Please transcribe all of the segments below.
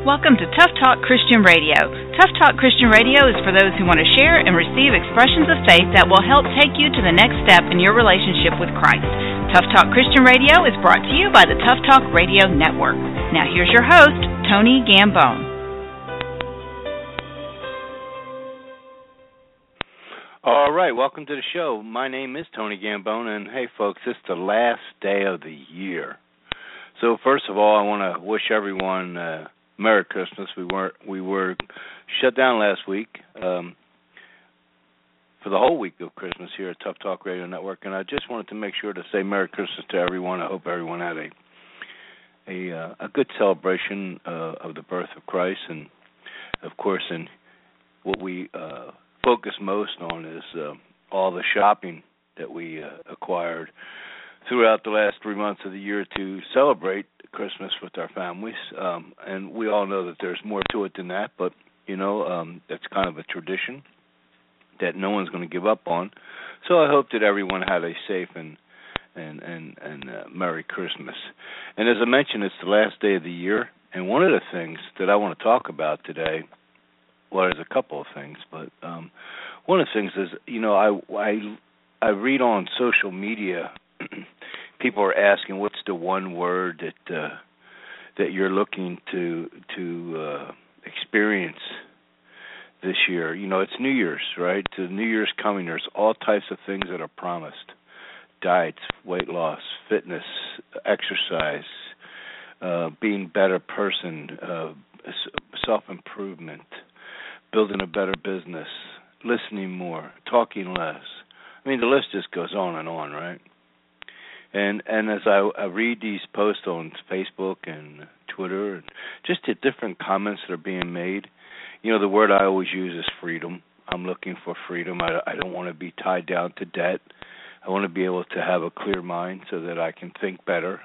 Welcome to Tough Talk Christian Radio. Tough Talk Christian Radio is for those who want to share and receive expressions of faith that will help take you to the next step in your relationship with Christ. Tough Talk Christian Radio is brought to you by the Tough Talk Radio Network. Now here's your host, Tony Gambone. All right, welcome to the show. My name is Tony Gambone, and hey, folks, it's the last day of the year. So first of all, I want to wish everyone Merry Christmas. We were shut down last week for the whole week of Christmas here at Tough Talk Radio Network, and I just wanted to make sure to say Merry Christmas to everyone. I hope everyone had a good celebration of the birth of Christ, and of course, and what we focus most on is all the shopping that we acquired throughout the last 3 months of the year to celebrate Christmas with our families. And we all know that there's more to it than that, but, that's kind of a tradition that no one's going to give up on. So I hope that everyone had a safe and Merry Christmas. And as I mentioned, it's the last day of the year, and one of the things that I want to talk about today, well, there's a couple of things, but one of the things is, I read on social media, people are asking what's the one word that you're looking to experience this year. It's New Year's, right? The New Year's coming. There's all types of things that are promised: diets, weight loss, fitness, exercise, being a better person, self-improvement, building a better business, listening more, talking less. I mean, the list just goes on and on, right? And as I read these posts on Facebook and Twitter, and just the different comments that are being made, the word I always use is freedom. I'm looking for freedom. I don't want to be tied down to debt. I want to be able to have a clear mind so that I can think better.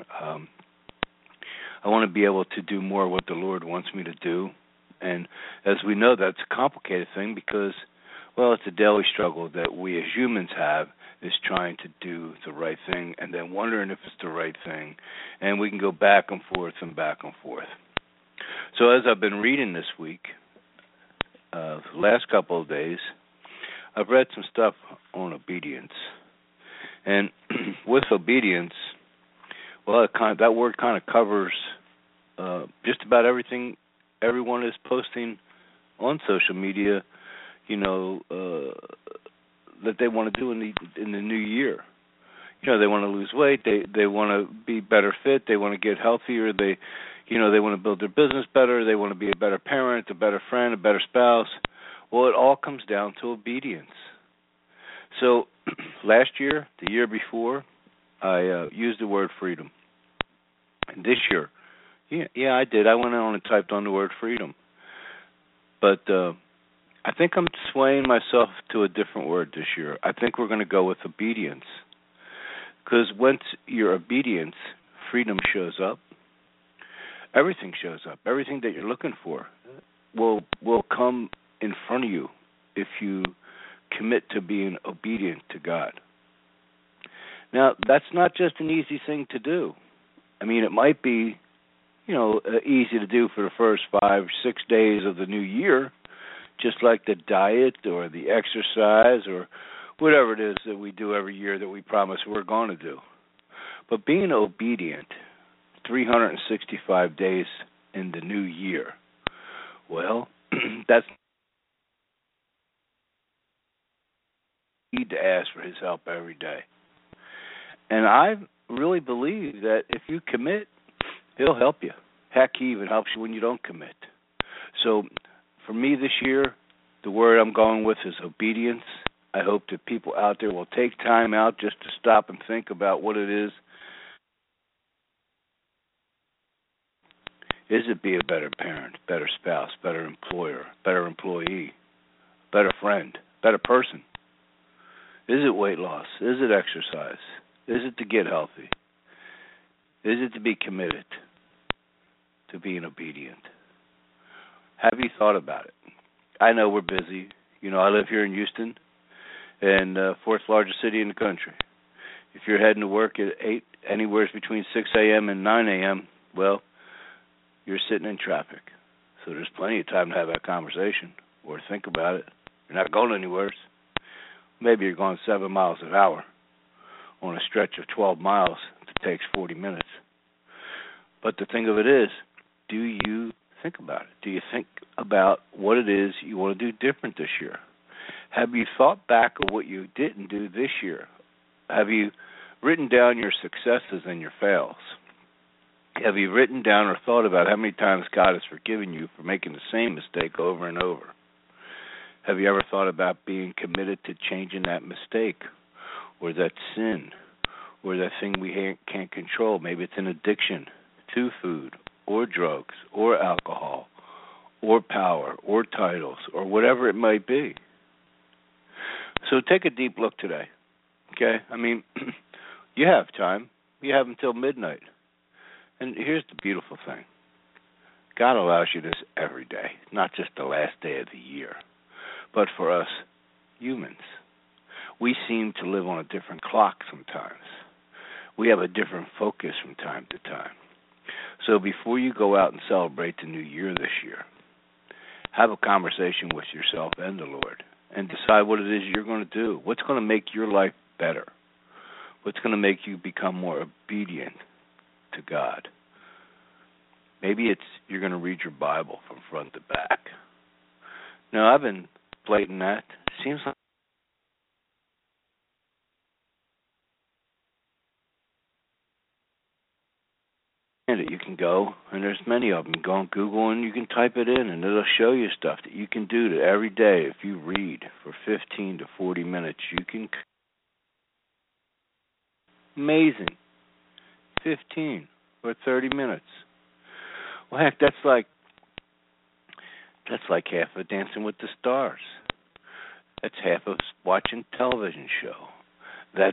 I want to be able to do more what the Lord wants me to do. And as we know, that's a complicated thing because, well, it's a daily struggle that we as humans have, is trying to do the right thing and then wondering if it's the right thing. And we can go back and forth and back and forth. So as I've been reading this week, the last couple of days, I've read some stuff on obedience. And with obedience, well, that word kind of covers just about everything everyone is posting on social media, that they want to do in the new year. They want to lose weight, they want to be better fit, they want to get healthier, they want to build their business better, they want to be a better parent, a better friend, a better spouse. Well, it all comes down to obedience. So last year, the year before, I used the word freedom. And this year, yeah, I did. I went on and typed on the word freedom. But I think I'm swaying myself to a different word this year. I think we're going to go with obedience. Because once you're obedient, freedom shows up. Everything shows up. Everything that you're looking for will come in front of you if you commit to being obedient to God. Now, that's not just an easy thing to do. I mean, it might be, easy to do for the first 5 or 6 days of the new year, just like the diet or the exercise or whatever it is that we do every year that we promise we're going to do. But being obedient 365 days in the new year, well, that's need to ask for his help every day. And I really believe that if you commit, he'll help you. Heck, he even helps you when you don't commit. So for me this year, the word I'm going with is obedience. I hope that people out there will take time out just to stop and think about what it is. Is it be a better parent, better spouse, better employer, better employee, better friend, better person? Is it weight loss? Is it exercise? Is it to get healthy? Is it to be committed to being obedient? Have you thought about it? I know we're busy. I live here in Houston, and fourth largest city in the country. If you're heading to work at 8, anywhere between 6 a.m. and 9 a.m., well, you're sitting in traffic. So there's plenty of time to have that conversation or think about it. You're not going anywhere. Maybe you're going 7 miles an hour on a stretch of 12 miles that takes 40 minutes. But the thing of it is, do you think about it? Do you think about what it is you want to do different this year? Have you thought back of what you didn't do this year? Have you written down your successes and your fails? Have you written down or thought about how many times God has forgiven you for making the same mistake over and over? Have you ever thought about being committed to changing that mistake or that sin or that thing we can't control? Maybe it's an addiction to food or drugs or alcohol or power or titles or whatever it might be. So take a deep look today, okay? I mean, you have time. You have until midnight. And here's the beautiful thing. God allows you this every day, not just the last day of the year. But for us humans, we seem to live on a different clock sometimes. We have a different focus from time to time. So before you go out and celebrate the new year this year, have a conversation with yourself and the Lord and decide what it is you're going to do. What's going to make your life better? What's going to make you become more obedient to God? Maybe it's you're going to read your Bible from front to back. Now, I've been plating that. Seems like you can go, and there's many of them. Go on Google and you can type it in, and it'll show you stuff that you can do to every day. If you read for 15 to 40 minutes, you can. Amazing. 15 or 30 minutes. Well, heck, that's like half of Dancing with the Stars. That's half of watching a television show. That's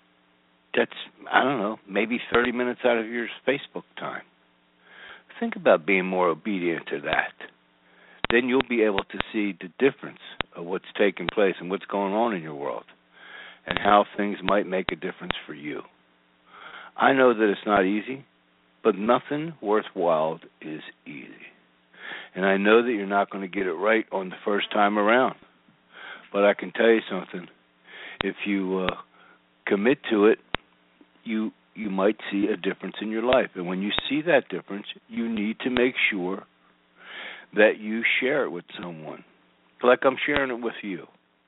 I don't know, maybe 30 minutes out of your Facebook time. Think about being more obedient to that. Then you'll be able to see the difference of what's taking place and what's going on in your world and how things might make a difference for you. I know that it's not easy, but nothing worthwhile is easy. And I know that you're not going to get it right on the first time around. But I can tell you something. If you commit to it, you might see a difference in your life. And when you see that difference, you need to make sure that you share it with someone, like I'm sharing it with you.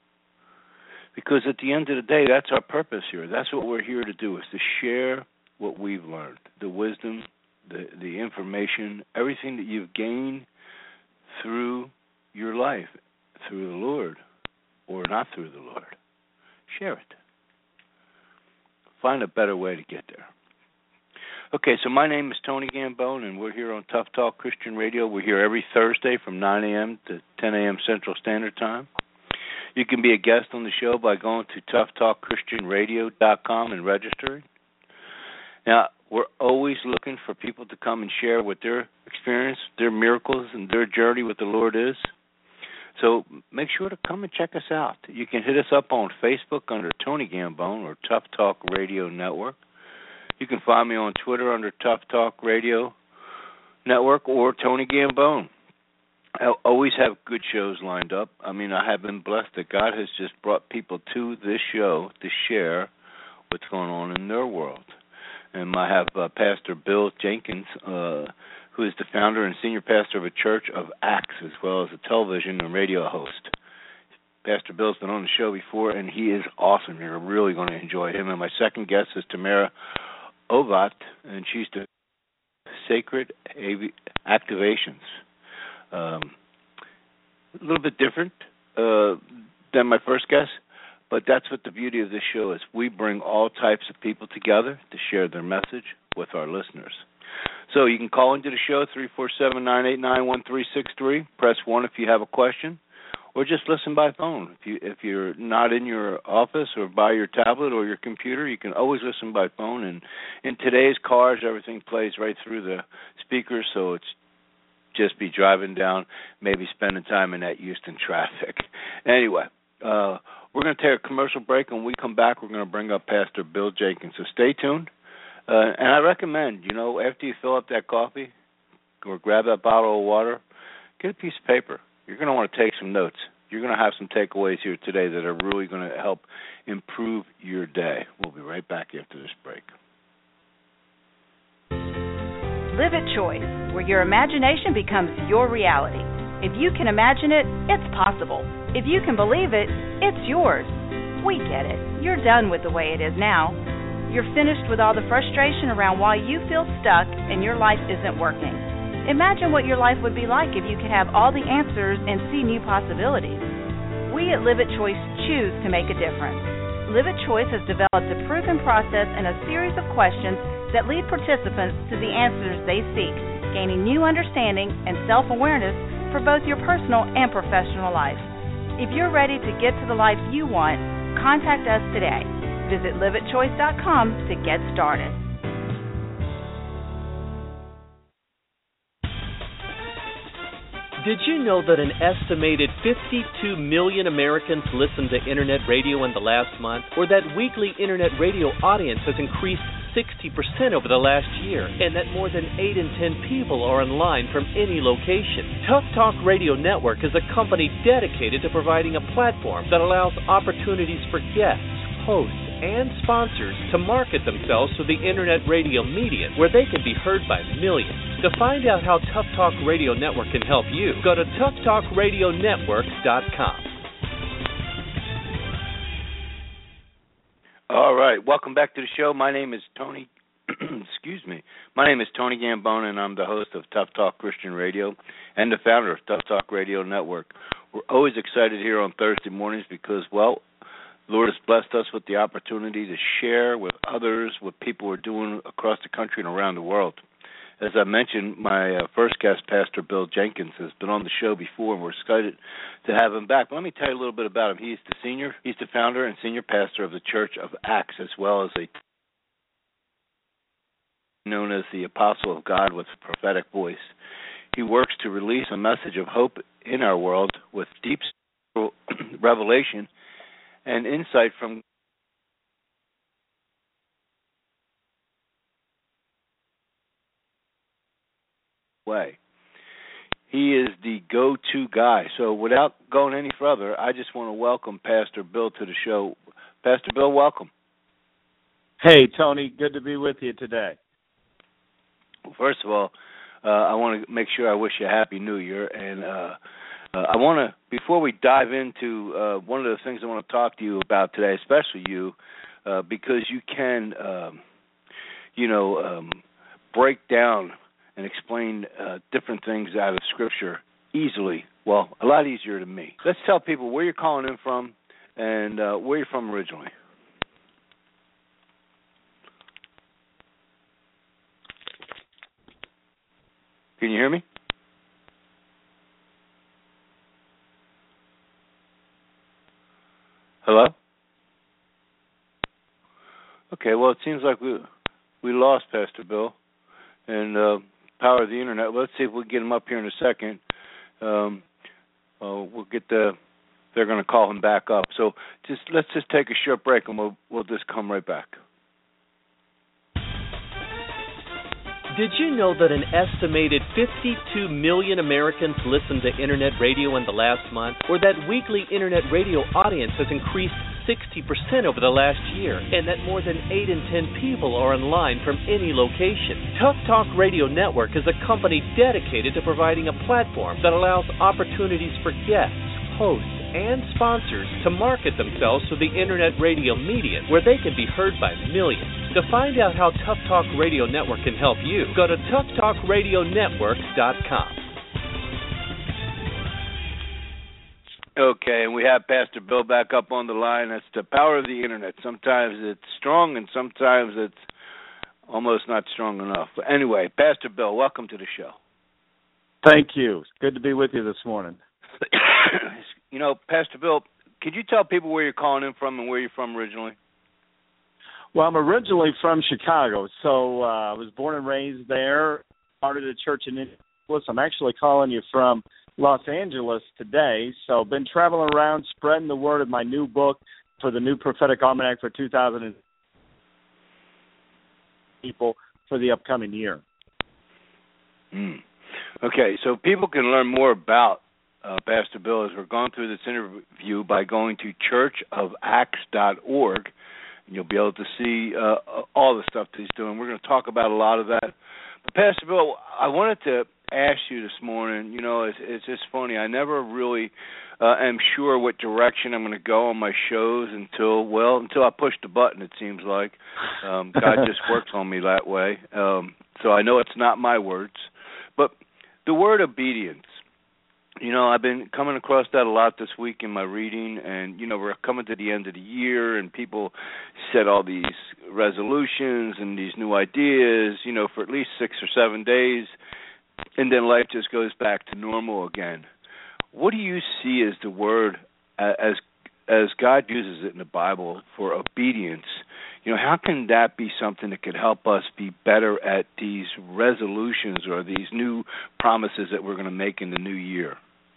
Because at the end of the day, that's our purpose here. That's what we're here to do, is to share what we've learned, the wisdom, the information, everything that you've gained through your life, through the Lord, or not through the Lord. Share it. Find a better way to get there. Okay, so my name is Tony Gambone, and we're here on Tough Talk Christian Radio. We're here every Thursday from 9 a.m. to 10 a.m. Central Standard Time. You can be a guest on the show by going to toughtalkchristianradio.com and registering. Now, we're always looking for people to come and share what their experience, their miracles, and their journey with the Lord is. So make sure to come and check us out. You can hit us up on Facebook under Tony Gambone or Tough Talk Radio Network. You can find me on Twitter under Tough Talk Radio Network or Tony Gambone. I always have good shows lined up. I mean, I have been blessed that God has just brought people to this show to share what's going on in their world. And I have Pastor Bill Jenkins, who is the founder and senior pastor of a church of Acts, as well as a television and radio host. Pastor Bill's been on the show before, and he is awesome. You're really going to enjoy him. And my second guest is Tamara Ovat, and she's the Sacred Activations. A little bit different than my first guest, but that's what the beauty of this show is. We bring all types of people together to share their message with our listeners. So you can call into the show, 347-989-1363. Press 1 if you have a question, or just listen by phone. If you're not in your office or by your tablet or your computer, you can always listen by phone. And in today's cars, everything plays right through the speakers, so it's just be driving down, maybe spending time in that Houston traffic. Anyway, we're going to take a commercial break, and when we come back, we're going to bring up Pastor Bill Jenkins. So stay tuned. And I recommend, after you fill up that coffee or grab that bottle of water, get a piece of paper. You're going to want to take some notes. You're going to have some takeaways here today that are really going to help improve your day. We'll be right back after this break. Live at Choice, where your imagination becomes your reality. If you can imagine it, it's possible. If you can believe it, it's yours. We get it. You're done with the way it is now. You're finished with all the frustration around why you feel stuck and your life isn't working. Imagine what your life would be like if you could have all the answers and see new possibilities. We at Live at Choice choose to make a difference. Live at Choice has developed a proven process and a series of questions that lead participants to the answers they seek, gaining new understanding and self-awareness for both your personal and professional life. If you're ready to get to the life you want, contact us today. Visit liveatchoice.com to get started. Did you know that an estimated 52 million Americans listened to Internet radio in the last month, or that weekly Internet radio audience has increased 60% over the last year, and that more than 8 in 10 people are online from any location? Tough Talk Radio Network is a company dedicated to providing a platform that allows opportunities for guests, hosts, and sponsors to market themselves to the Internet radio medium, where they can be heard by millions. To find out how Tough Talk Radio Network can help you, go to toughtalkradionetwork.com. All right, welcome back to the show. My name is Tony. Excuse me. My name is Tony Gambone, and I'm the host of Tough Talk Christian Radio and the founder of Tough Talk Radio Network. We're always excited here on Thursday mornings because, well, the Lord has blessed us with the opportunity to share with others what people are doing across the country and around the world. As I mentioned, my first guest, Pastor Bill Jenkins, has been on the show before, and we're excited to have him back. But let me tell you a little bit about him. He's the founder and senior pastor of the Church of Acts, as well as known as the Apostle of God with a prophetic voice. He works to release a message of hope in our world with deep revelation and insight from way. He is the go-to guy. So without going any further, I just want to welcome Pastor Bill to the show. Pastor Bill, welcome. Hey, Tony. Good to be with you today. Well, first of all, I want to make sure I wish you a Happy New Year. And I want to, before we dive into one of the things I want to talk to you about today, especially you, because you can, break down and explain different things out of Scripture easily. Well, a lot easier than me. Let's tell people where you're calling in from and where you're from originally. Can you hear me? Hello? Okay, well, it seems like we lost Pastor Bill and power of the internet. Let's see if we can get him up here in a second. They're going to call him back up. So let's just take a short break, and we'll just come right back. Did you know that an estimated 52 million Americans listened to Internet radio in the last month, or that weekly Internet radio audience has increased 60% over the last year, and that more than 8 in 10 people are online from any location? Tough Talk Radio Network is a company dedicated to providing a platform that allows opportunities for guests, hosts, and sponsors to market themselves to the Internet radio medium, where they can be heard by millions. To find out how Tough Talk Radio Network can help you, go to toughtalkradionetwork.com. Okay, and we have Pastor Bill back up on the line. That's the power of the internet. Sometimes it's strong, and sometimes it's almost not strong enough. But anyway, Pastor Bill, welcome to the show. Thank you. It's good to be with you this morning. Pastor Bill, could you tell people where you're calling in from and where you're from originally? Well, I'm originally from Chicago, so I was born and raised there, started a church in Indianapolis. I'm actually calling you from Los Angeles today, so been traveling around spreading the word of my new book for the new Prophetic Almanac for 2000 people for the upcoming year. Okay, so people can learn more about Pastor Bill as we're going through this interview by going to churchofacts.org. And you'll be able to see all the stuff that he's doing. We're going to talk about a lot of that. But Pastor Bill, I wanted to ask you this morning, it's just funny. I never really am sure what direction I'm going to go on my shows until I push the button, it seems like. God just works on me that way. So I know it's not my words. But the word obedience, I've been coming across that a lot this week in my reading, and, we're coming to the end of the year, and people set all these resolutions and these new ideas, for at least 6 or 7 days, and then life just goes back to normal again. What do you see as the word, as God uses it in the Bible, for obedience? How can that be something that could help us be better at these resolutions or these new promises that we're going to make in the new year?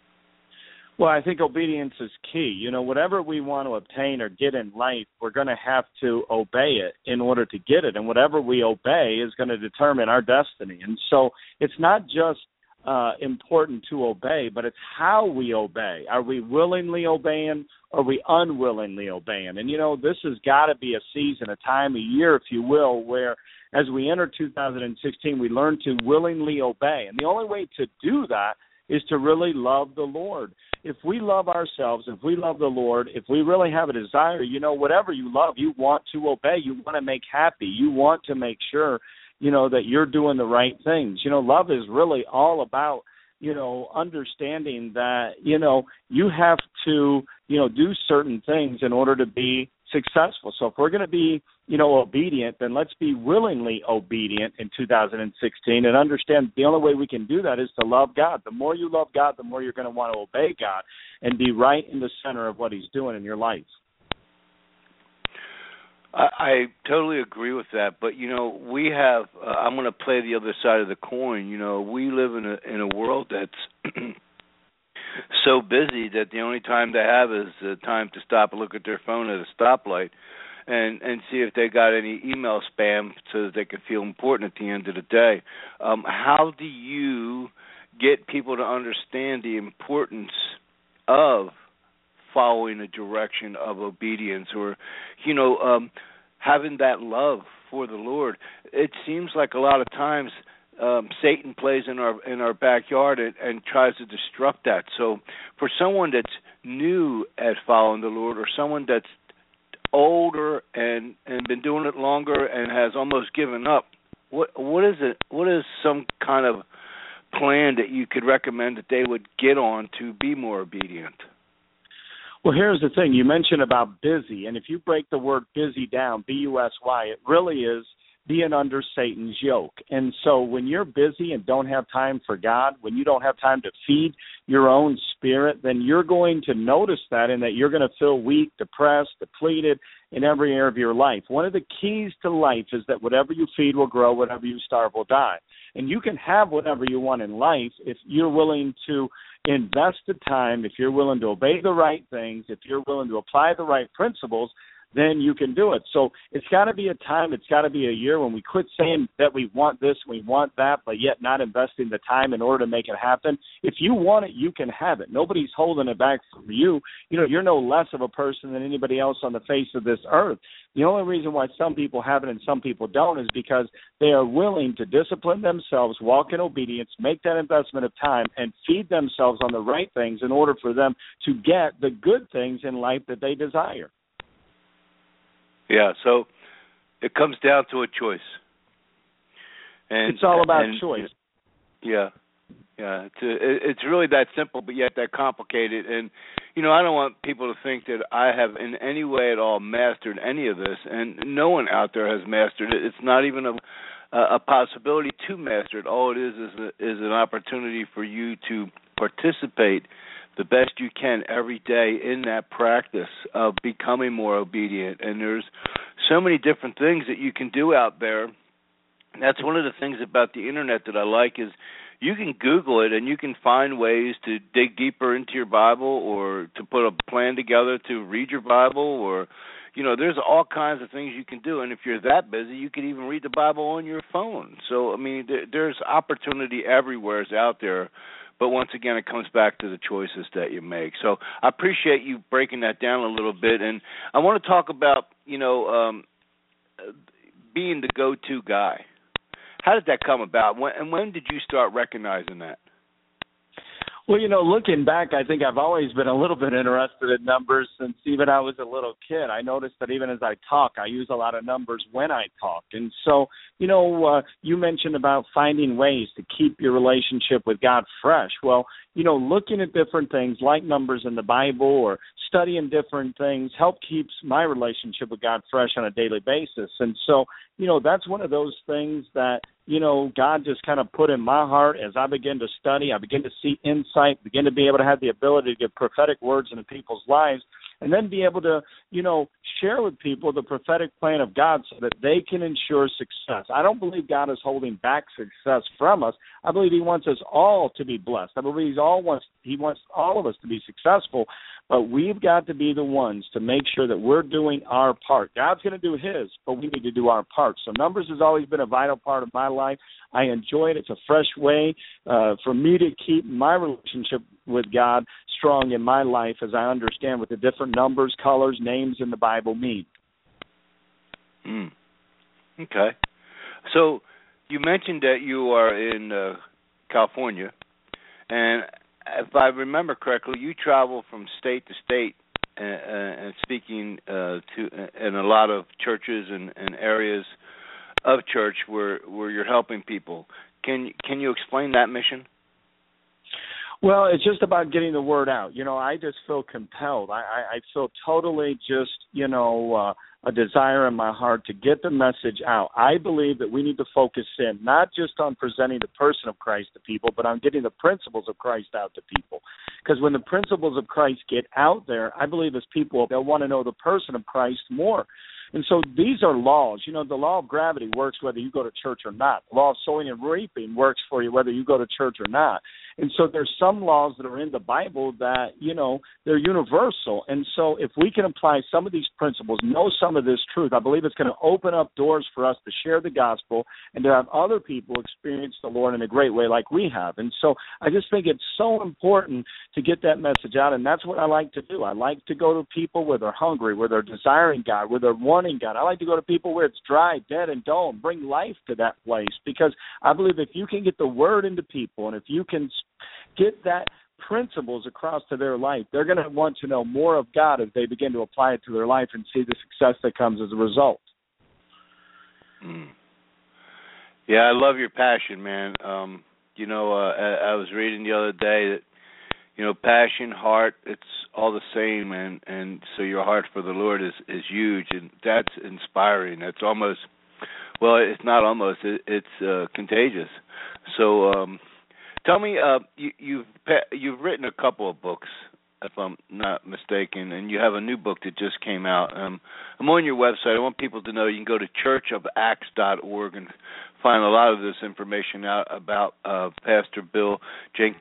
Well, I think obedience is key. Whatever we want to obtain or get in life, we're going to have to obey it in order to get it. And whatever we obey is going to determine our destiny. And so it's not just important to obey, but it's how we obey. Are we willingly obeying? Or are we unwillingly obeying? And, this has got to be a season, a time, a year, if you will, where as we enter 2016, we learn to willingly obey. And the only way to do that is to really love the Lord. If we love ourselves, if we love the Lord, if we really have a desire, whatever you love, you want to obey. You want to make happy. You want to make sure, that you're doing the right things. Love is really all about, understanding that, you have to, do certain things in order to be successful. So if we're going to be, obedient, then let's be willingly obedient in 2016 and understand the only way we can do that is to love God. The more you love God, the more you're going to want to obey God and be right in the center of what he's doing in your life. I totally agree with that, but we have. I'm going to play the other side of the coin. We live in a world that's so busy that the only time they have is the time to stop and look at their phone at a stoplight, and see if they got any email spam so that they can feel important at the end of the day. How do you get people to understand the importance of following a direction of obedience, or having that love for the Lord? It seems like a lot of times Satan plays in our backyard and tries to disrupt that. So for someone that's new at following the Lord, or someone that's older and been doing it longer and has almost given up, what is it? What is some kind of plan that you could recommend that they would get on to be more obedient? Well, here's the thing. You mentioned about busy, and if you break the word busy down, B-U-S-Y, it really is being under Satan's yoke. And so when you're busy and don't have time for God, when you don't have time to feed your own spirit, then you're going to notice that, and that you're going to feel weak, depressed, depleted in every area of your life. One of the keys to life is that whatever you feed will grow, whatever you starve will die. And you can have whatever you want in life if you're willing to invest the time, if you're willing to obey the right things, if you're willing to apply the right principles, then you can do it. So it's got to be a time, it's got to be a year when we quit saying that we want this, we want that, but yet not investing the time in order to make it happen. If you want it, you can have it. Nobody's holding it back from you. You're no less of a person than anybody else on the face of this earth. The only reason why some people have it and some people don't is because they are willing to discipline themselves, walk in obedience, make that investment of time, and feed themselves on the right things in order for them to get the good things in life that they desire. Yeah, so it comes down to a choice. And it's all about choice. Yeah. It's really that simple, but yet that complicated. And, I don't want people to think that I have in any way at all mastered any of this, and no one out there has mastered it. It's not even a possibility to master it. All it is an opportunity for you to participate the best you can every day in that practice of becoming more obedient. And there's so many different things that you can do out there. That's one of the things about the internet that I like is you can Google it and you can find ways to dig deeper into your Bible, or to put a plan together to read your Bible, or there's all kinds of things you can do. And if you're that busy, you can even read the Bible on your phone. So, I mean, there's opportunity everywhere out there. But once again, it comes back to the choices that you make. So I appreciate you breaking that down a little bit. And I want to talk about, being the go-to guy. How did that come about? When did you start recognizing that? Well, looking back, I think I've always been a little bit interested in numbers since even I was a little kid. I noticed that even as I talk, I use a lot of numbers when I talk. And so, you mentioned about finding ways to keep your relationship with God fresh. Well, looking at different things like numbers in the Bible or studying different things keeps my relationship with God fresh on a daily basis. And so, that's one of those things that, God just kind of put in my heart as I begin to study. I begin to see insight, begin to be able to have the ability to give prophetic words into people's lives, and then be able to, share with people the prophetic plan of God so that they can ensure success. I don't believe God is holding back success from us. I believe He wants us all to be blessed. I believe He wants all of us to be successful, but we've got to be the ones to make sure that we're doing our part. God's going to do His, but we need to do our part. So numbers has always been a vital part of my life. I enjoy it. It's a fresh way for me to keep my relationship with God strong in my life as I understand what the different numbers, colors, names in the Bible mean. Okay. So you mentioned that you are in California, and if I remember correctly, you travel from state to state and speaking in a lot of churches and areas of church where you're helping people. Can you explain that mission? Well, it's just about getting the word out. I just feel compelled. I feel totally just, a desire in my heart to get the message out. I believe that we need to focus in not just on presenting the person of Christ to people, but on getting the principles of Christ out to people. Because when the principles of Christ get out there, I believe as people, they'll want to know the person of Christ more. And so these are laws. The law of gravity works whether you go to church or not. The law of sowing and reaping works for you whether you go to church or not. And so there's some laws that are in the Bible that, they're universal. And so if we can apply some of these principles, know some of this truth, I believe it's going to open up doors for us to share the gospel and to have other people experience the Lord in a great way like we have. And so I just think it's so important to get that message out, and that's what I like to do. I like to go to people where they're hungry, where they're desiring God, where they're wanting God. I like to go to people where it's dry, dead, and dull, and bring life to that place, because I believe if you can get the word into people and if you can get that principles across to their life, they're going to want to know more of God as they begin to apply it to their life and see the success that comes as a result. Yeah, I love your passion, man. I was reading the other day that, passion, heart, it's all the same, and so your heart for the Lord is huge, and that's inspiring. It's almost, well, it's not almost, it's contagious. So tell me, you've written a couple of books, if I'm not mistaken, and you have a new book that just came out. I'm on your website. I want people to know you can go to churchofacts.org and find a lot of this information out about Pastor Bill Jenkins.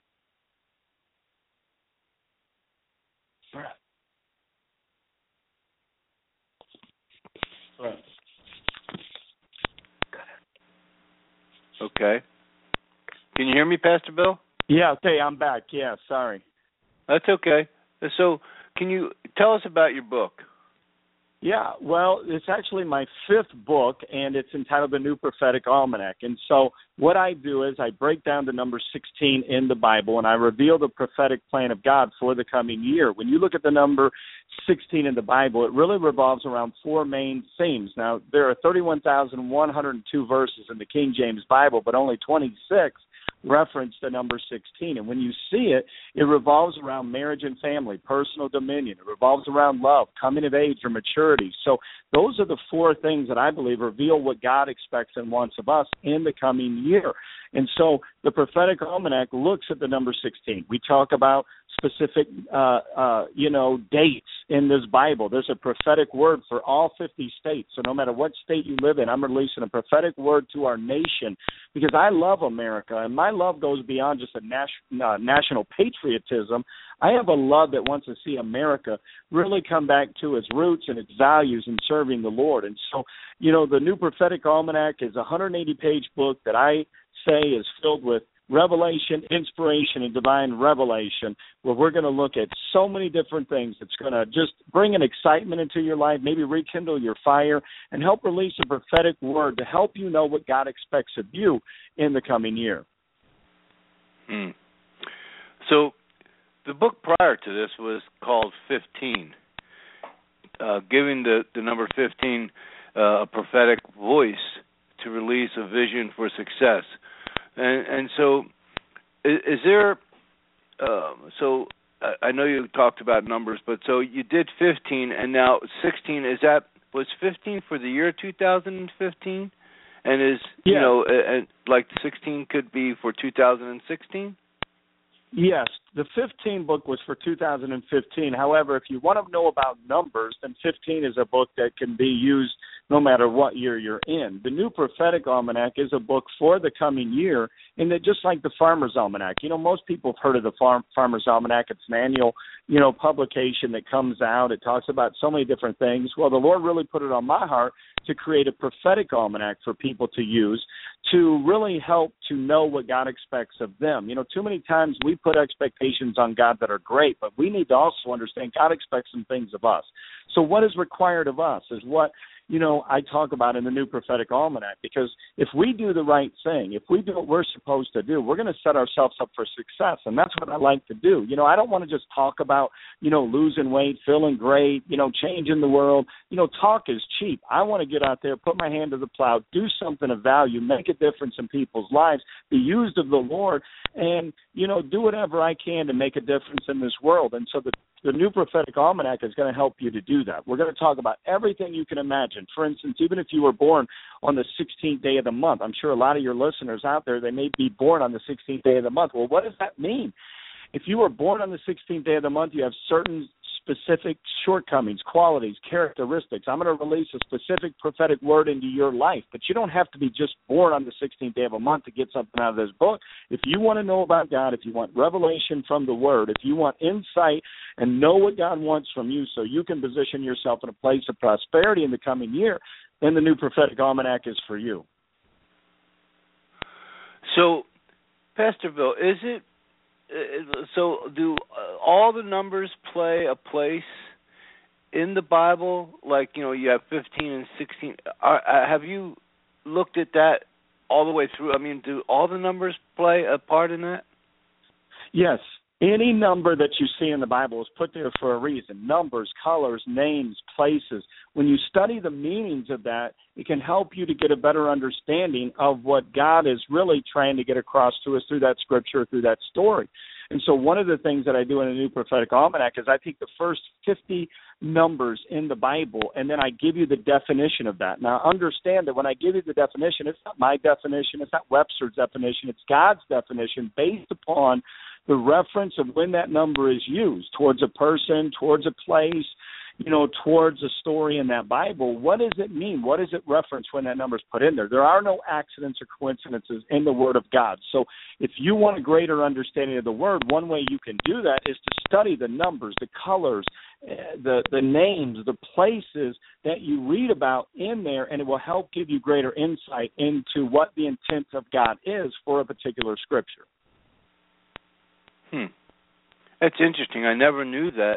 Okay. Can you hear me, Pastor Bill? Yeah, okay, I'm back. Yeah, sorry. That's okay. So can you tell us about your book? Yeah, well, it's actually my fifth book, and it's entitled The New Prophetic Almanac. And so what I do is I break down the number 16 in the Bible, and I reveal the prophetic plan of God for the coming year. When you look at the number 16 in the Bible, it really revolves around four main themes. Now, there are 31,102 verses in the King James Bible, but only 26 reference the number 16. And when you see it, it revolves around marriage and family, personal dominion. It revolves around love, coming of age, or maturity. So those are the four things that I believe reveal what God expects and wants of us in the coming year. And so the prophetic almanac looks at the number 16. We talk about specific, dates in this Bible. There's a prophetic word for all 50 states. So no matter what state you live in, I'm releasing a prophetic word to our nation because I love America, and my love goes beyond just a national patriotism. I have a love that wants to see America really come back to its roots and its values in serving the Lord. And so, the New Prophetic Almanac is a 180-page book that I say is filled with revelation, inspiration, and divine revelation, where we're going to look at so many different things that's going to just bring an excitement into your life, maybe rekindle your fire, and help release a prophetic word to help you know what God expects of you in the coming year. So the book prior to this was called 15, giving the number 15 a prophetic voice to release a vision for success. And so, is there? So I know you talked about numbers, but so you did 15, and now 16. Was 15 for the year 2015? And and like 16 could be for 2016? Yes, the 15 book was for 2015. However, if you want to know about numbers, then 15 is a book that can be used no matter what year you're in. The New Prophetic Almanac is a book for the coming year, and that just like the Farmer's Almanac. Most people have heard of the Farmer's Almanac. It's an annual, publication that comes out. It talks about so many different things. Well, the Lord really put it on my heart to create a prophetic almanac for people to use to really help to know what God expects of them. Too many times we put expectations on God that are great, but we need to also understand God expects some things of us. So what is required of us is what I talk about in the New Prophetic Almanac, because if we do the right thing, if we do what we're supposed to do, we're going to set ourselves up for success, and that's what I like to do. I don't want to just talk about, losing weight, feeling great, changing the world. Talk is cheap. I want to get out there, put my hand to the plow, do something of value, make a difference in people's lives, be used of the Lord, and, do whatever I can to make a difference in this world. And so the New Prophetic Almanac is going to help you to do that. We're going to talk about everything you can imagine. For instance, even if you were born on the 16th day of the month, I'm sure a lot of your listeners out there, they may be born on the 16th day of the month. Well, what does that mean? If you were born on the 16th day of the month, you have certain specific shortcomings, qualities, characteristics. I'm going to release a specific prophetic word into your life, but you don't have to be just born on the 16th day of a month to get something out of this book. If you want to know about God, if you want revelation from the Word, if you want insight and know what God wants from you so you can position yourself in a place of prosperity in the coming year, then the New Prophetic Almanac is for you. So, Pastor Bill, is it so do all the numbers play a place in the Bible? Like, you have 15 and 16. Have you looked at that all the way through? I mean, do all the numbers play a part in that? Yes. Any number that you see in the Bible is put there for a reason. Numbers, colors, names, places. When you study the meanings of that, it can help you to get a better understanding of what God is really trying to get across to us through that scripture, through that story. And so one of the things that I do in the New Prophetic Almanac is I take the first 50 numbers in the Bible, and then I give you the definition of that. Now, understand that when I give you the definition, it's not my definition, it's not Webster's definition, it's God's definition based upon the reference of when that number is used towards a person, towards a place, towards a story in that Bible. What does it mean? What does it reference when that number is put in there? There are no accidents or coincidences in the Word of God. So if you want a greater understanding of the Word, one way you can do that is to study the numbers, the colors, the names, the places that you read about in there, and it will help give you greater insight into what the intent of God is for a particular scripture. That's interesting. I never knew that.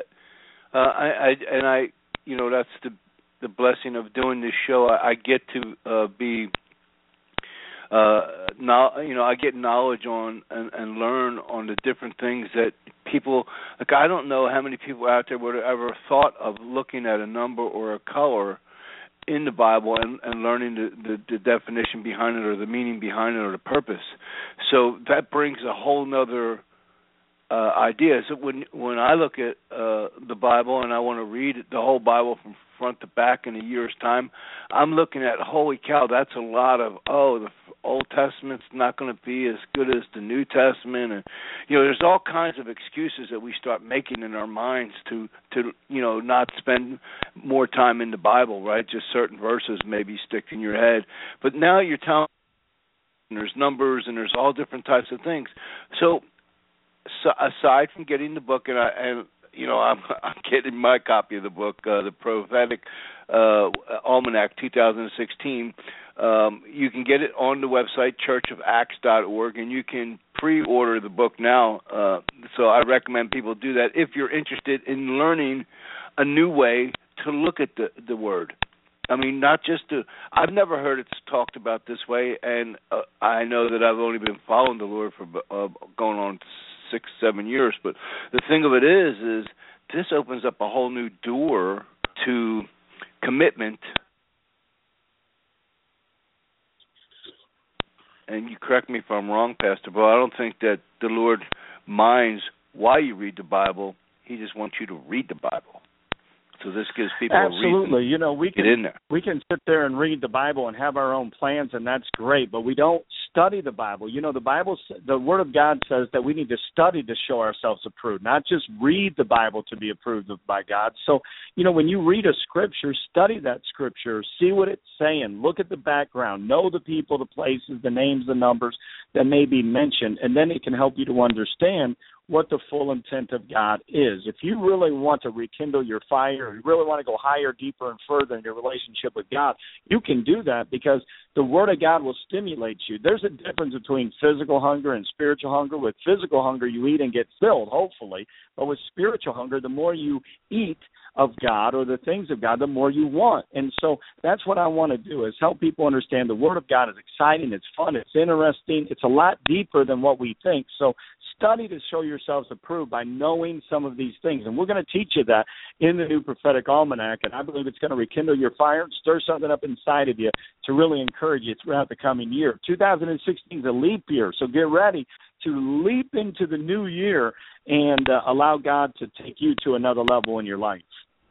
That's the blessing of doing this show. I get to be, I get knowledge on and learn on the different things that people, like I don't know how many people out there would have ever thought of looking at a number or a color in the Bible and learning the definition behind it or the meaning behind it or the purpose. So that brings a whole nother idea. So when I look at the Bible and I want to read the whole Bible from front to back in a year's time, I'm looking at, holy cow, that's a lot of Old Testament's not going to be as good as the New Testament, and there's all kinds of excuses that we start making in our minds to not spend more time in the Bible, right? Just certain verses maybe stick in your head. But now you're telling me there's numbers and there's all different types of things. So aside from getting the book, and I'm getting my copy of the book, the Prophetic Almanac 2016. You can get it on the website churchofacts.org, and you can pre-order the book now. So I recommend people do that if you're interested in learning a new way to look at the Word. I mean, not just to. I've never heard it talked about this way, and I know that I've only been following the Lord for going on 6-7 years. But the thing of it is this opens up a whole new door to commitment. And you correct me if I'm wrong, Pastor, but I don't think that the Lord minds why you read the Bible. He just wants you to read the Bible. So this gives people absolutely. A reason we to get in there. We can sit there and read the Bible and have our own plans, and that's great. But we don't study the Bible. The Bible, the Word of God says that we need to study to show ourselves approved, not just read the Bible to be approved of by God. So, when you read a scripture, study that scripture, see what it's saying, look at the background, know the people, the places, the names, the numbers that may be mentioned, and then it can help you to understand what the full intent of God is. If you really want to rekindle your fire, you really want to go higher, deeper, and further in your relationship with God, you can do that because the Word of God will stimulate you. There's a difference between physical hunger and spiritual hunger. With physical hunger, you eat and get filled, hopefully. But with spiritual hunger, the more you eat of God or the things of God, the more you want. And so that's what I want to do, is help people understand the Word of God is exciting, it's fun, it's interesting, it's a lot deeper than what we think. So study to show yourselves approved by knowing some of these things. And we're going to teach you that in the new Prophetic Almanac, and I believe it's going to rekindle your fire and stir something up inside of you to really encourage you throughout the coming year. 2016 is a leap year, so get ready to leap into the new year and allow God to take you to another level in your life.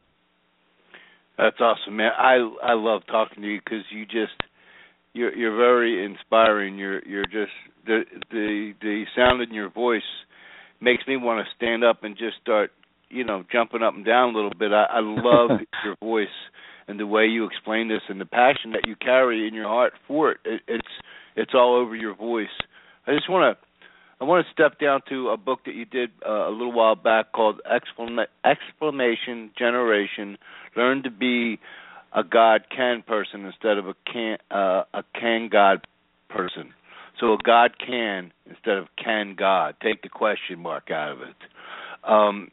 That's awesome, man. I love talking to you because you're very inspiring. You're just the sound in your voice makes me want to stand up and just start, jumping up and down a little bit. I love your voice and the way you explain this and the passion that you carry in your heart for it. It's all over your voice. I want to step down to a book that you did a little while back called Exclamation Generation. Learn to be a God can person instead of a can God person. So a God can instead of can God. Take the question mark out of it.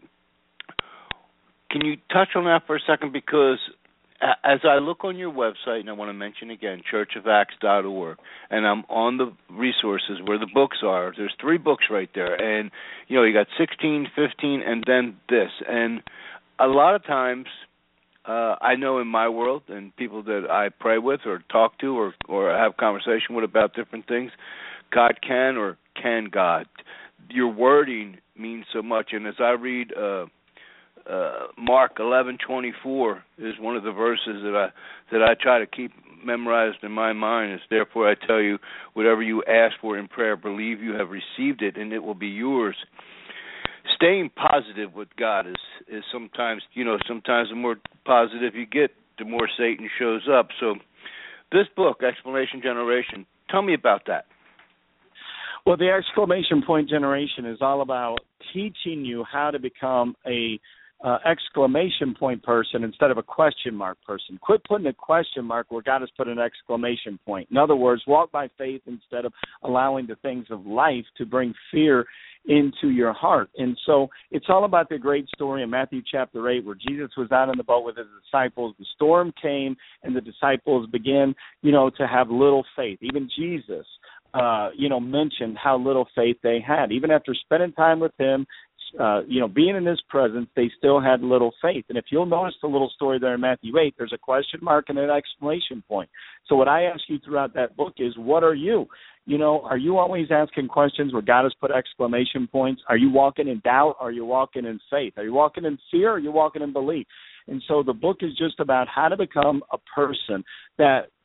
Can you touch on that for a second? Because as I look on your website, and I want to mention again, churchofacts.org, and I'm on the resources where the books are. There's 3 books right there. And, you got 16, 15, and then this. And a lot of times, I know in my world and people that I pray with or talk to or have conversation with about different things, God can or can God. Your wording means so much. And as I read Mark 11:24 is one of the verses that I try to keep memorized in my mind. Is therefore I tell you, whatever you ask for in prayer, believe you have received it, and it will be yours. Staying positive with God is sometimes, sometimes the more positive you get, the more Satan shows up. So this book, Exclamation Generation, tell me about that. Well, the exclamation point generation is all about teaching you how to become a exclamation point person instead of a question mark person. Quit putting a question mark where God has put an exclamation point. In other words, walk by faith instead of allowing the things of life to bring fear into your heart. And so it's all about the great story in Matthew chapter 8 where Jesus was out on the boat with his disciples. The storm came and the disciples began, to have little faith. Even Jesus, mentioned how little faith they had. Even after spending time with him, being in his presence, they still had little faith. And if you'll notice the little story there in Matthew 8, there's a question mark and an exclamation point. So what I ask you throughout that book is, what are you? Are you always asking questions where God has put exclamation points? Are you walking in doubt? Or are you walking in faith? Are you walking in fear? Or are you walking in belief? And so the book is just about how to become a person that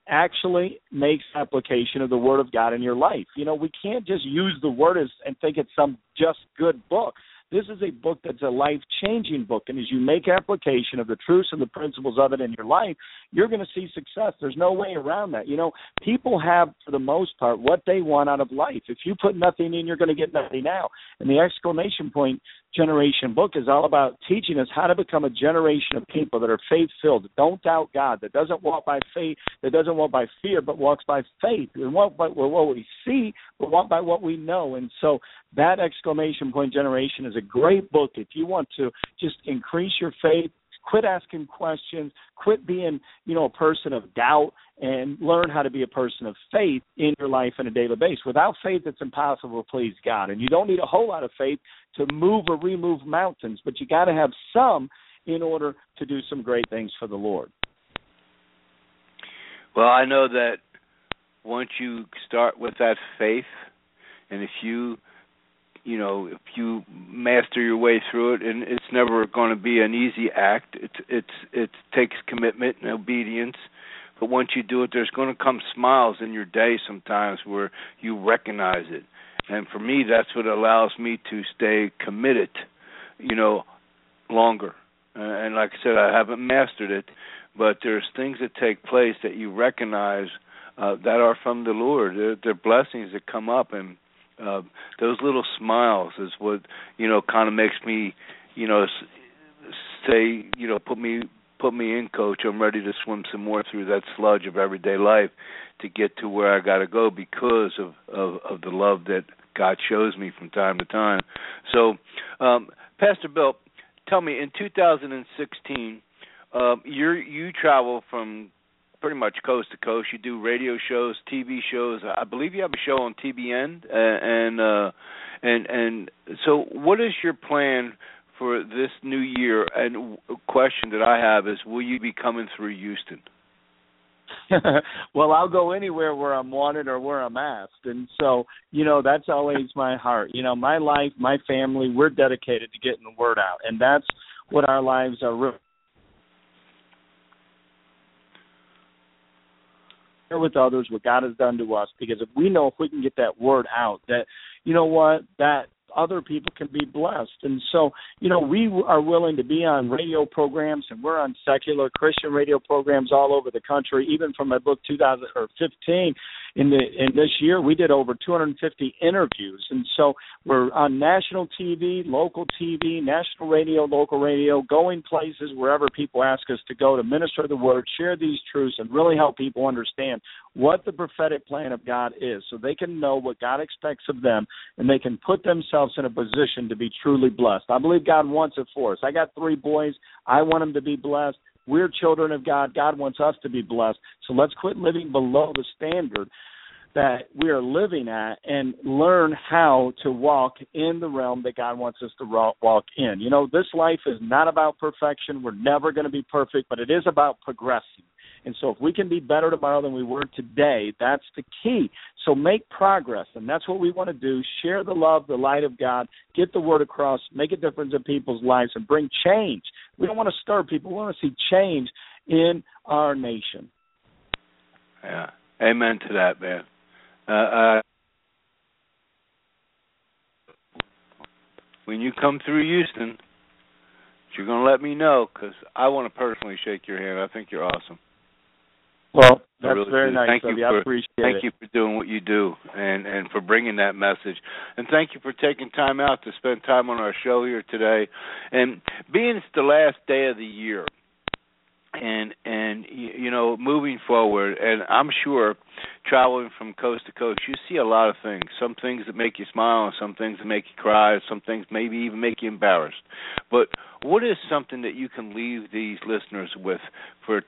actually makes application of the Word of God in your life. You know, we can't just use the Word and think it's some just good book. This is a book that's a life-changing book, and as you make application of the truths and the principles of it in your life, you're going to see success. There's no way around that. You know, people have, for the most part, what they want out of life. If you put nothing in, you're going to get nothing out. And the exclamation point generation book is all about teaching us how to become a generation of people that are faith-filled, that don't doubt God, that doesn't walk by faith, that doesn't walk by fear, but walks by faith. And walk by what we see, but walk by what we know. And so that exclamation point generation is a great book if you want to just increase your faith, quit asking questions, quit being, you know, a person of doubt, and learn how to be a person of faith in your life on a daily basis. Without faith, it's impossible to please God. And you don't need a whole lot of faith to move or remove mountains, but you got to have some in order to do some great things for the Lord. Well, I know that once you start with that faith, and if you master your way through it, and it's never going to be an easy act. It takes commitment and obedience. But once you do it, there's going to come smiles in your day sometimes where you recognize it. And for me, that's what allows me to stay committed, longer. And like I said, I haven't mastered it, but there's things that take place that you recognize that are from the Lord. They're blessings that come up, and those little smiles is what, kind of makes me, say, put me in, Coach. I'm ready to swim some more through that sludge of everyday life to get to where I got to go because of the love that God shows me from time to time. So, Pastor Bill, tell me, in 2016, you travel from pretty much coast to coast. You do radio shows, TV shows. I believe you have a show on TBN, and so what is your plan for this new year? And a question that I have is, will you be coming through Houston? Well, I'll go anywhere where I'm wanted or where I'm asked. And so, that's always my heart. My life, my family, we're dedicated to getting the word out. And that's what our lives are really. Share with others what God has done to us, because if we can get that word out, that, that other people can be blessed. And so, we are willing to be on radio programs, and we're on secular Christian radio programs all over the country. Even from my book 2015, in this year, we did over 250 interviews. And so we're on national TV, local TV, national radio, local radio, going places wherever people ask us to go to minister the word, share these truths, and really help people understand what the prophetic plan of God is, so they can know what God expects of them, and they can put themselves in a position to be truly blessed. I believe God wants it for us. I got 3 boys. I want them to be blessed. We're children of God. God wants us to be blessed. So let's quit living below the standard that we are living at and learn how to walk in the realm that God wants us to walk in. This life is not about perfection. We're never going to be perfect, but it is about progressing. And so if we can be better tomorrow than we were today, that's the key. So make progress, and that's what we want to do. Share the love, the light of God, get the word across, make a difference in people's lives, and bring change. We don't want to stir people. We want to see change in our nation. Yeah, amen to that, man. When you come through Houston, you're going to let me know, because I want to personally shake your hand. I think you're awesome. Well, that's really very nice of you. I appreciate it. Thank you for doing what you do and for bringing that message. And thank you for taking time out to spend time on our show here today. And being it's the last day of the year, and moving forward, and I'm sure traveling from coast to coast, you see a lot of things. Some things that make you smile, some things that make you cry, some things maybe even make you embarrassed. But what is something that you can leave these listeners with for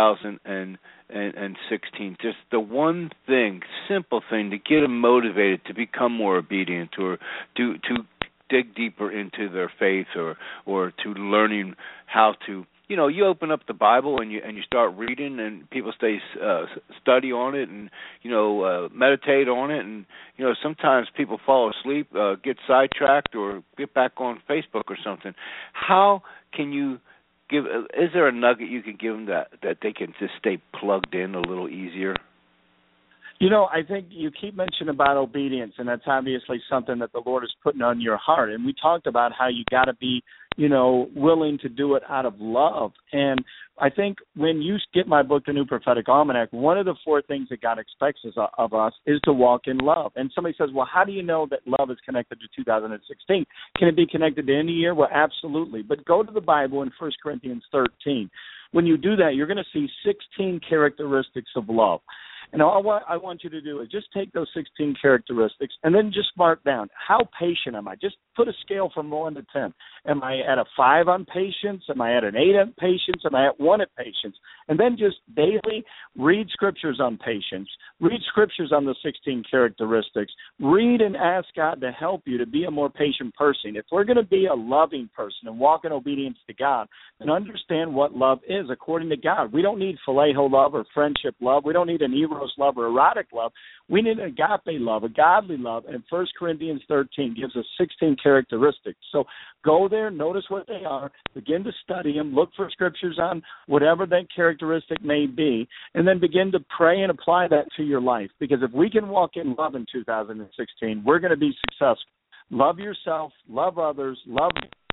2016? Just the one thing, simple thing, to get them motivated to become more obedient, or to dig deeper into their faith, or to learning how to. You open up the Bible and you start reading, and people study on it, and meditate on it, and sometimes people fall asleep, get sidetracked, or get back on Facebook or something. How can you give? Is there a nugget you can give them that they can just stay plugged in a little easier? I think you keep mentioning about obedience, and that's obviously something that the Lord is putting on your heart. And we talked about how you got to be, willing to do it out of love. And I think when you get my book, The New Prophetic Almanac, one of the 4 things that God expects of us is to walk in love. And somebody says, well, how do you know that love is connected to 2016? Can it be connected to any year? Well, absolutely. But go to the Bible in 1 Corinthians 13. When you do that, you're going to see 16 characteristics of love. And all I want you to do is just take those 16 characteristics and then just mark down, how patient am I? Just put a scale from 1 to 10. Am I at a 5 on patience? Am I at an 8 on patience? Am I at 1 at patience? And then just daily read scriptures on patience. Read scriptures on the 16 characteristics. Read and ask God to help you to be a more patient person. If we're going to be a loving person and walk in obedience to God, then understand what love is according to God. We don't need phileo love or friendship love. We don't need an eros love or erotic love. We need an agape love, a godly love. And 1 Corinthians 13 gives us 16 characteristics. So go there, notice what they are, begin to study them, look for scriptures on whatever that characteristic may be, and then begin to pray and apply that to your life. Because if we can walk in love in 2016, we're going to be successful. Love yourself, love others, love.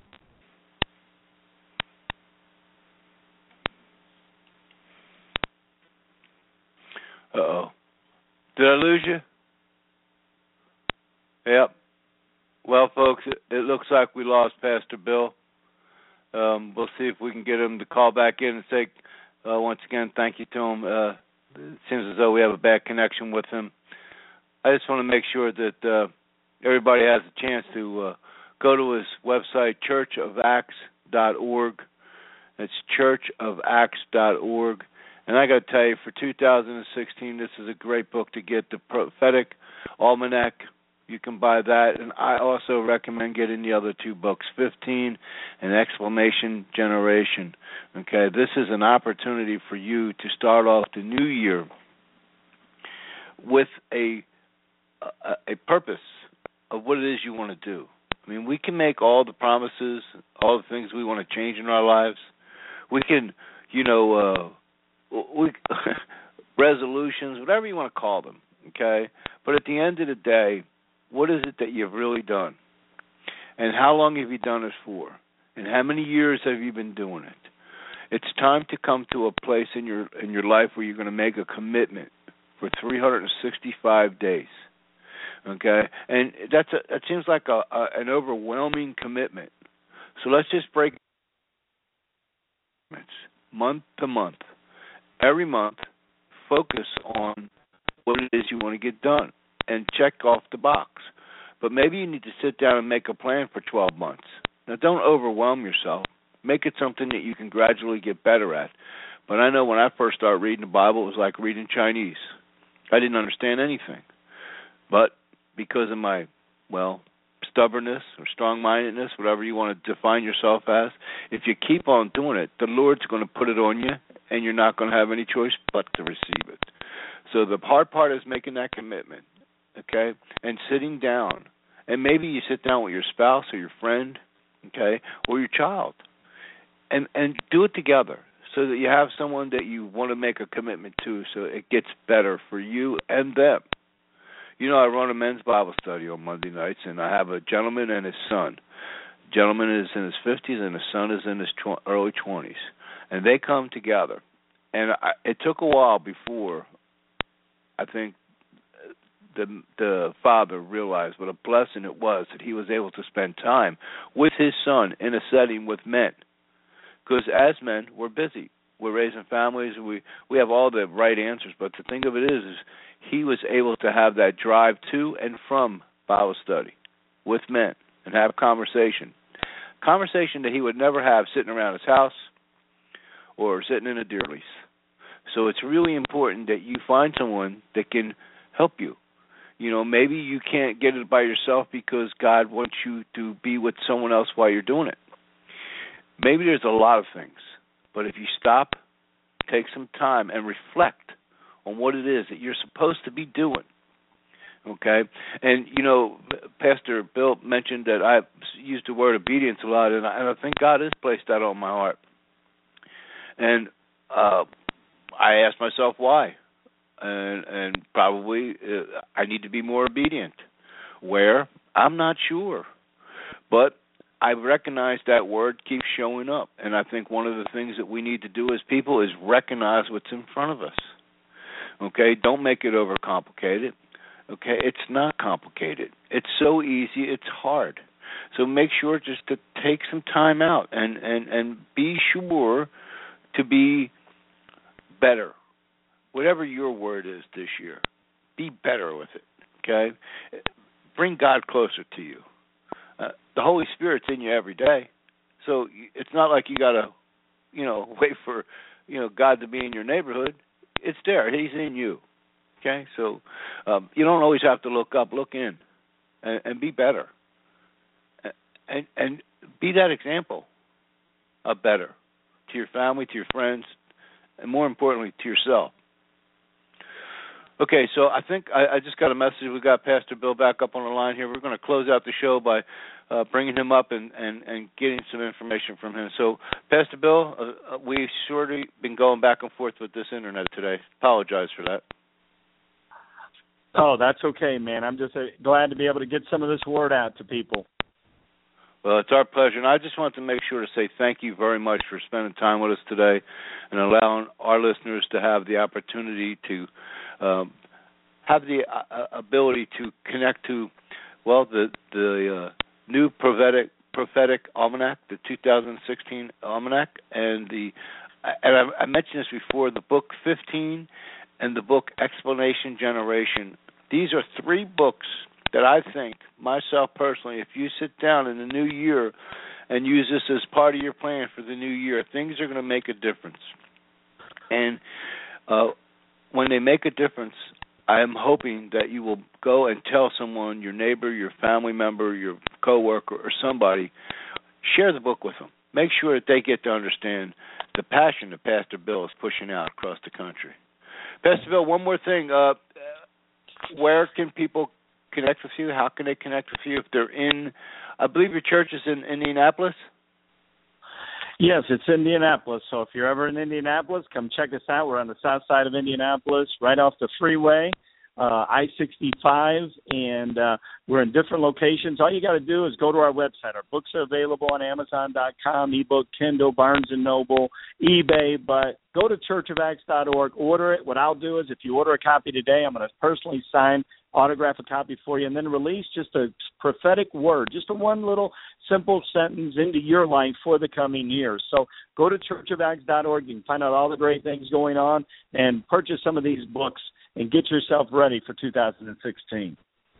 Uh-oh. Did I lose you? Yep. Well, folks, it looks like we lost Pastor Bill. We'll see if we can get him to call back in and say, once again, thank you to him. It seems as though we have a bad connection with him. I just want to make sure that everybody has a chance to go to his website, churchofacts.org. It's churchofacts.org. And I got to tell you, for 2016, this is a great book to get, the Prophetic Almanac. You can buy that. And I also recommend getting the other 2 books, 15 and Exclamation Generation. Okay, this is an opportunity for you to start off the new year with a purpose of what it is you want to do. I mean, we can make all the promises, all the things we want to change in our lives. We can, resolutions, whatever you want to call them, okay? But at the end of the day, what is it that you've really done? And how long have you done it for? And how many years have you been doing it? It's time to come to a place in your life where you're going to make a commitment for 365 days, okay? And that seems like an overwhelming commitment. So let's just break it month to month. Every month, focus on what it is you want to get done and check off the box. But maybe you need to sit down and make a plan for 12 months. Now, don't overwhelm yourself. Make it something that you can gradually get better at. But I know when I first started reading the Bible, it was like reading Chinese. I didn't understand anything. But because of my, stubbornness or strong-mindedness, whatever you want to define yourself as, if you keep on doing it, the Lord's going to put it on you, and you're not going to have any choice but to receive it. So the hard part is making that commitment, okay, and sitting down. And maybe you sit down with your spouse or your friend, okay, or your child, and do it together so that you have someone that you want to make a commitment to so it gets better for you and them. I run a men's Bible study on Monday nights, and I have a gentleman and his son. The gentleman is in his 50s, and the son is in his early 20s. And they come together. And it took a while before I think the father realized what a blessing it was that he was able to spend time with his son in a setting with men. Because as men, we're busy. We're raising families. We have all the right answers. But the thing of it is he was able to have that drive to and from Bible study with men and have conversation that he would never have sitting around his house or sitting in a deer lease. So it's really important that you find someone that can help you. Maybe you can't get it by yourself because God wants you to be with someone else while you're doing it. Maybe there's a lot of things. But if you stop, take some time, and reflect on what it is that you're supposed to be doing, okay? And, Pastor Bill mentioned that I used the word obedience a lot, and I think God has placed that on my heart. And I asked myself why, and probably I need to be more obedient. Where? I'm not sure, but I recognize that word keeps showing up, and I think one of the things that we need to do as people is recognize what's in front of us. Okay, don't make it overcomplicated. Okay, it's not complicated. It's so easy. It's hard. So make sure just to take some time out and be sure to be better. Whatever your word is this year, be better with it. Okay, bring God closer to you. The Holy Spirit's in you every day, so it's not like you got to, wait for, God to be in your neighborhood. It's there. He's in you. Okay, so you don't always have to look up. Look in, and be better, and be that example of better to your family, to your friends, and more importantly, to yourself. Okay, so I think I just got a message. We got Pastor Bill back up on the line here. We're going to close out the show by bringing him up and getting some information from him. So, Pastor Bill, we've sort of been going back and forth with this internet today. Apologize for that. Oh, that's okay, man. I'm just glad to be able to get some of this word out to people. Well, it's our pleasure, and I just want to make sure to say thank you very much for spending time with us today and allowing our listeners to have the opportunity to have the ability to connect to, the new prophetic almanac, the 2016 almanac, and I mentioned this before, the book 15 and the book Explanation Generation. These are three books that I think, myself personally, if you sit down in the new year and use this as part of your plan for the new year, things are going to make a difference. And when they make a difference, I am hoping that you will go and tell someone, your neighbor, your family member, your coworker, or somebody, share the book with them. Make sure that they get to understand the passion that Pastor Bill is pushing out across the country. Pastor Bill, one more thing. Where can people connect with you? How can they connect with you if they're in, I believe your church is in Indianapolis? Yes, it's Indianapolis. So if you're ever in Indianapolis, come check us out. We're on the south side of Indianapolis, right off the freeway, I-65, and we're in different locations. All you got to do is go to our website. Our books are available on Amazon.com, ebook, Kindle, Barnes & Noble, eBay, but go to churchofacts.org, order it. What I'll do is if you order a copy today, I'm going to personally autograph a copy for you, and then release just a prophetic word, just a one little simple sentence into your life for the coming years. So go to churchofacts.org. You can find out all the great things going on and purchase some of these books and get yourself ready for 2016.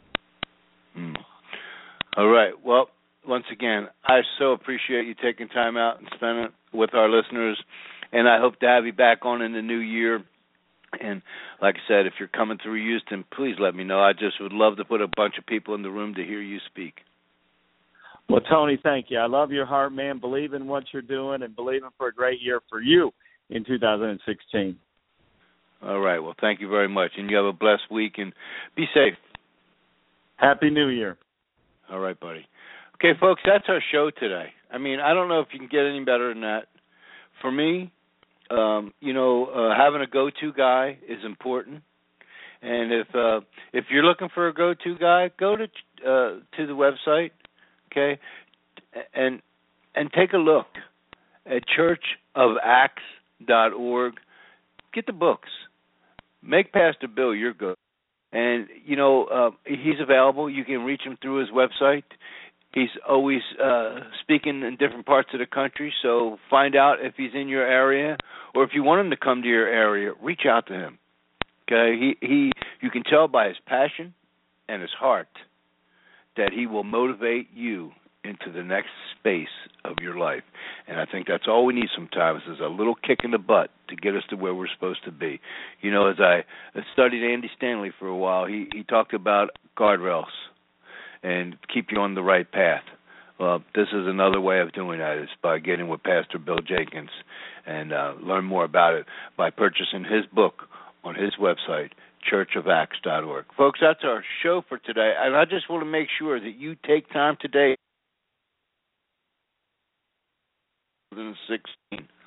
All right. Well, once again, I so appreciate you taking time out and spending it with our listeners, and I hope to have you back on in the new year. And like I said, if you're coming through Houston, please let me know. I just would love to put a bunch of people in the room to hear you speak. Well, Tony, thank you. I love your heart, man. Believe in what you're doing and believe in for a great year for you in 2016. All right. Well, thank you very much. And you have a blessed week, and be safe. Happy New Year. All right, buddy. Okay, folks, that's our show today. I mean, I don't know if you can get any better than that. For me, having a go-to guy is important, and if you're looking for a go-to guy, go to the website, okay, and take a look at churchofacts.org. Get the books. Make Pastor Bill your go. And he's available. You can reach him through his website. He's always speaking in different parts of the country, so find out if he's in your area, or if you want him to come to your area, reach out to him. Okay, you can tell by his passion and his heart that he will motivate you into the next space of your life. And I think that's all we need sometimes is a little kick in the butt to get us to where we're supposed to be. As I studied Andy Stanley for a while, he talked about guardrails and keep you on the right path. Well, this is another way of doing that, is by getting with Pastor Bill Jenkins and learn more about it by purchasing his book on his website, churchofacts.org. Folks, that's our show for today, and I just want to make sure that you take time today 2016.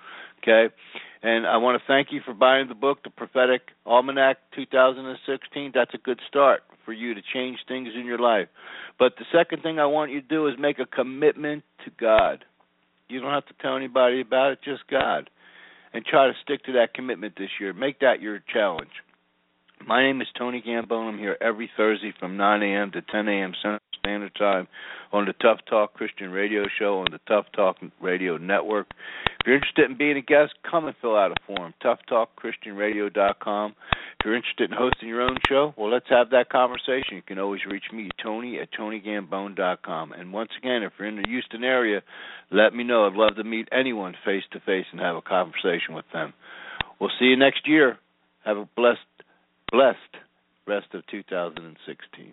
Okay? And I want to thank you for buying the book, The Prophetic Almanac 2016. That's a good start for you to change things in your life. But the second thing I want you to do is make a commitment to God. You don't have to tell anybody about it, just God. And try to stick to that commitment this year. Make that your challenge. My name is Tony Gambone. I'm here every Thursday from 9 a.m. to 10 a.m. Central Standard Time on the Tough Talk Christian Radio Show on the Tough Talk Radio Network. If you're interested in being a guest, come and fill out a form, toughtalkchristianradio.com. If you're interested in hosting your own show, well, let's have that conversation. You can always reach me, Tony, at tonygambone.com. And once again, if you're in the Houston area, let me know. I'd love to meet anyone face-to-face and have a conversation with them. We'll see you next year. Have a blessed rest of 2015.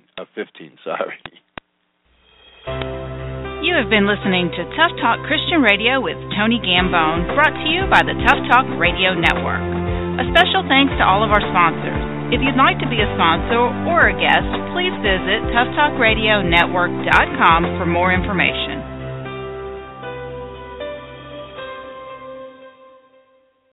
You have been listening to Tough Talk Christian Radio with Tony Gambone, brought to you by the Tough Talk Radio Network. A special thanks to all of our sponsors. If you'd like to be a sponsor or a guest, please visit toughtalkradionetwork.com for more information.